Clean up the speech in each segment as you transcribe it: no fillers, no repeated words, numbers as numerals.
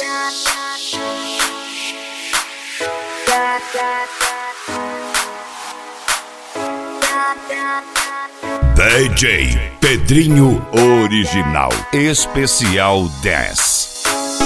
DJ Pedrinho Original Especial 10.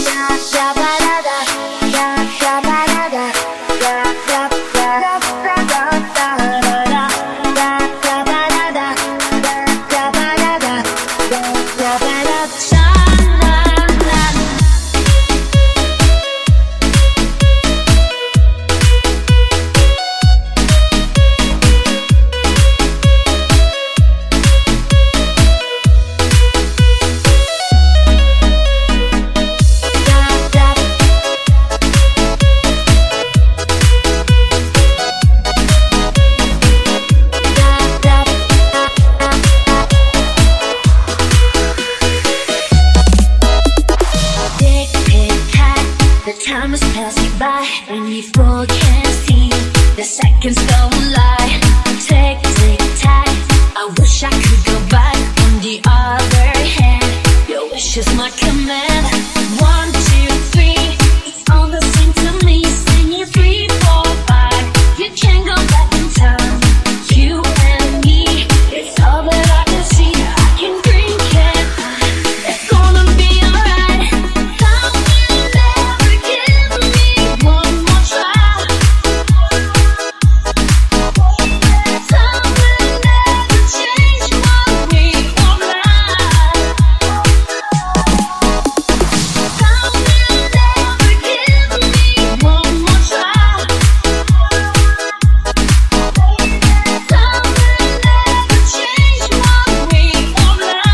Time is passing by and you can't see the seconds don't lie. Tick, tick, tack. I wish I could go back. On the other hand, your wish is my command. 1, 2, 3, it's all the same to me. Singing 3, 4, 5. You can't go back in time. You and me, it's all that I can see. I can drink it. It's gonna be alright. Time will never give me one more try. Time will never change what we are like. Time will never give me one more try. Time will never change what we are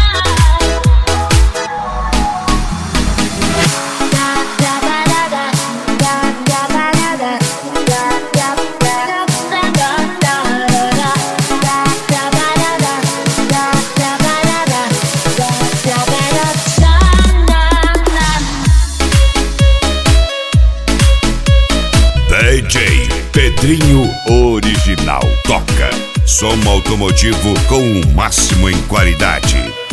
DJ Pedrinho Original toca som automotivo com o máximo em qualidade.